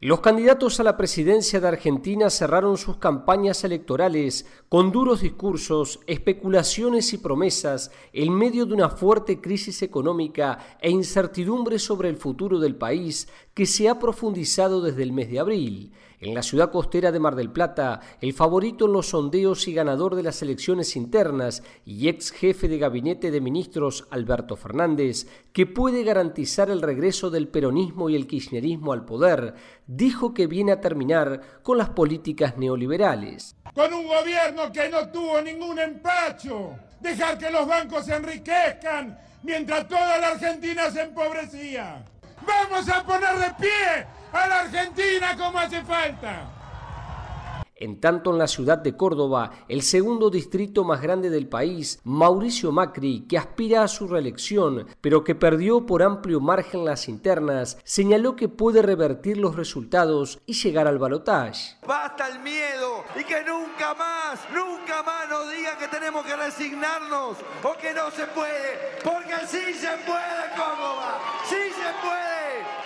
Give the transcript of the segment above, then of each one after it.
Los candidatos a la presidencia de Argentina cerraron sus campañas electorales con duros discursos, especulaciones y promesas en medio de una fuerte crisis económica e incertidumbre sobre el futuro del país que se ha profundizado desde el mes de abril. En la ciudad costera de Mar del Plata, el favorito en los sondeos y ganador de las elecciones internas y ex jefe de gabinete de ministros Alberto Fernández, que puede garantizar el regreso del peronismo y el kirchnerismo al poder, dijo que viene a terminar con las políticas neoliberales. Con un gobierno que no tuvo ningún empacho, dejar que los bancos se enriquezcan mientras toda la Argentina se empobrecía. ¡Vamos a poner de pie a la Argentina como hace falta! En tanto, en la ciudad de Córdoba, el segundo distrito más grande del país, Mauricio Macri, que aspira a su reelección, pero que perdió por amplio margen las internas, señaló que puede revertir los resultados y llegar al balotaje. ¡Basta el miedo! Y que nunca más nos digan que tenemos que resignarnos o que no se puede, porque sí se puede, Córdoba, sí se puede.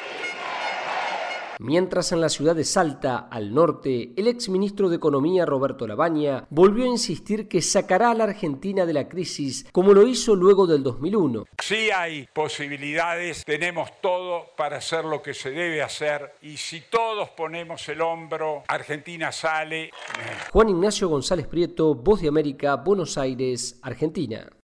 Mientras en la ciudad de Salta, al norte, el exministro de Economía Roberto Lavagna volvió a insistir que sacará a la Argentina de la crisis como lo hizo luego del 2001. Sí hay posibilidades, tenemos todo para hacer lo que se debe hacer y si todos ponemos el hombro, Argentina sale. Juan Ignacio González Prieto, Voz de América, Buenos Aires, Argentina.